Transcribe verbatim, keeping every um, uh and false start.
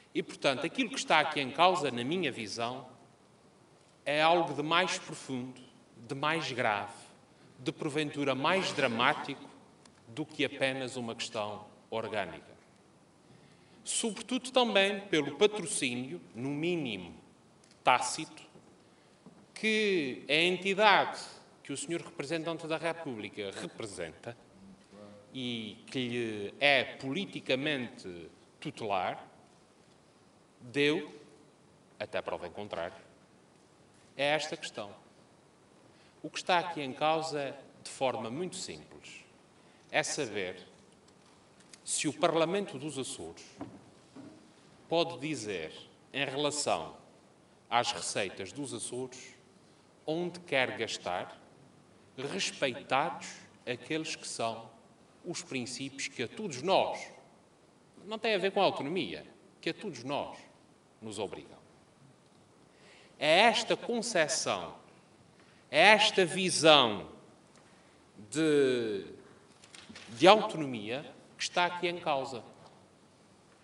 E, portanto, aquilo que está aqui em causa, na minha visão, é algo de mais profundo, de mais grave, de porventura mais dramático do que apenas uma questão orgânica. Sobretudo também pelo patrocínio, no mínimo tácito, que a entidade que o senhor Representante da República representa e que lhe é politicamente tutelar, deu, até prova em contrário, é esta questão. O que está aqui em causa, de forma muito simples, é saber se o Parlamento dos Açores pode dizer, em relação às receitas dos Açores, onde quer gastar, respeitados aqueles que são os princípios que a todos nós, não tem a ver com a autonomia, que a todos nós nos obrigam. É esta concepção, é esta visão de, de autonomia que está aqui em causa.